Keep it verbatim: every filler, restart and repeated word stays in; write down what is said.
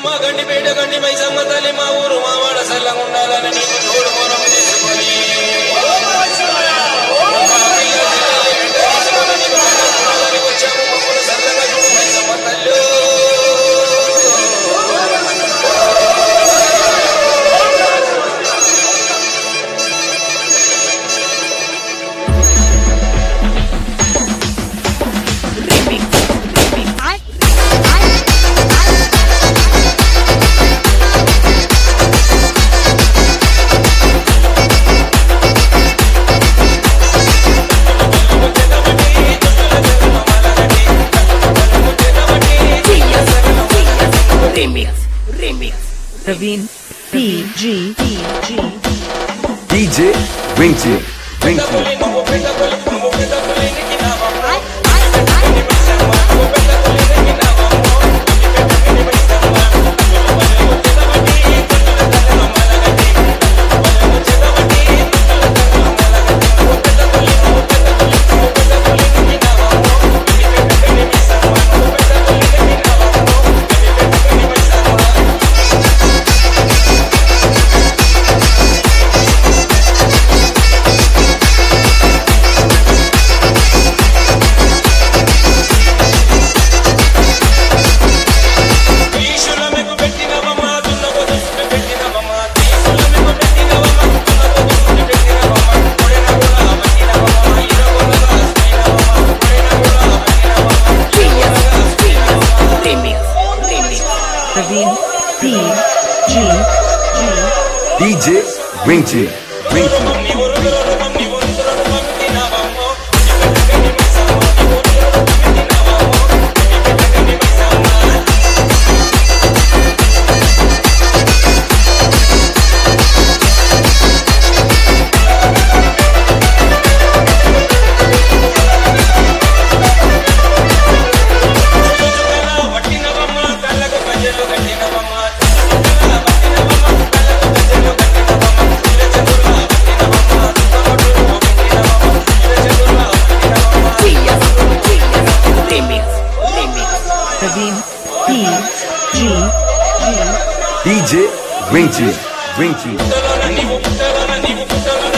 గండి పేట గండి మైసమ్మ తల్లి మా ఊరు మా వాడ సల్లంగా ఉండాలని నీకు తోడు మూలం తీసుకొని వచ్చాము మమ్మల్ని సల్లంగా చూడు మైసమ్మ తల్లి. Praveen P G P G D J Winky Winky Praveen P G G D J Winky Winky Praveen P G G D J Winky Winky నీవు పుట్టలోన నీవు పుట్టలోన